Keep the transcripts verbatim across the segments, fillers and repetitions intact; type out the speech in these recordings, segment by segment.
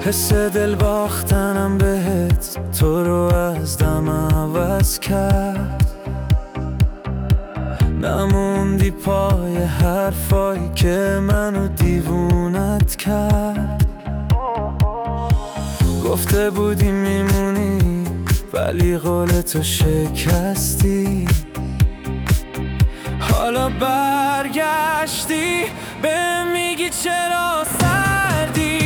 حس دل باختنم بهت تو رو از دم عوض کرد. نموندی پای حرفایی که منو دیوونت کرد. گفته بودی میمونی ولی قولتو شکستی. حالا برگشتی به میگی چرا سردی.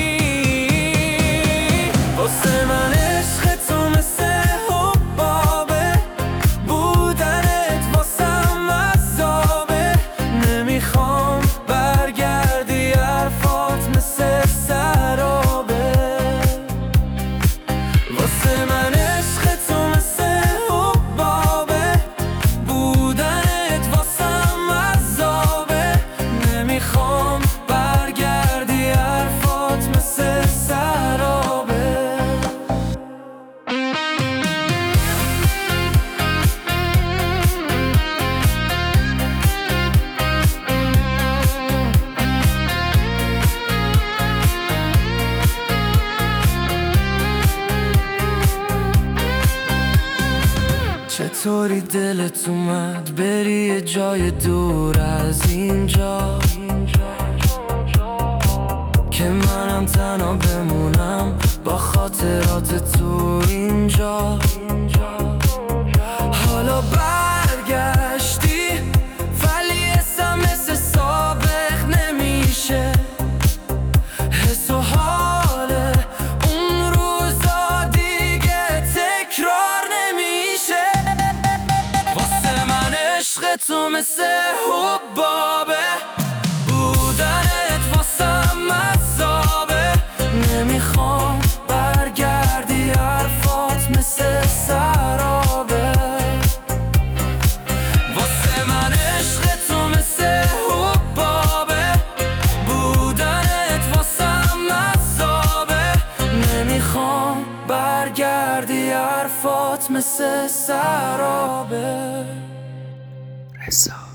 واسه من عشق تو مثل حبابه، بودنت واسم عذابه. نمیخوام برگردی حرفات مثل سرابه. واسه من عشق تو مثل حبابه، بودنت واسم عذابه. نمیخوام برگردی حرفات مثل سرابه. چطوری دلت اومد بری یه جای دور از اینجا، که منم تنها بمونم با خاطرات تو اینجا. حالا برگشتی ولی حسم مثل سابق نمیشه. حس و حال اون روزا دیگه تکرار نمیشه. واسه من عشق تو مثل حبابه، بودنت واسم عذابه. نمیخوام برگردی حرفات مثل سرابه. واسه من عشق تو مثل حبابه، بودنت واسم عذابه. نمیخوام برگردی حرفات مثل سرابه. رضا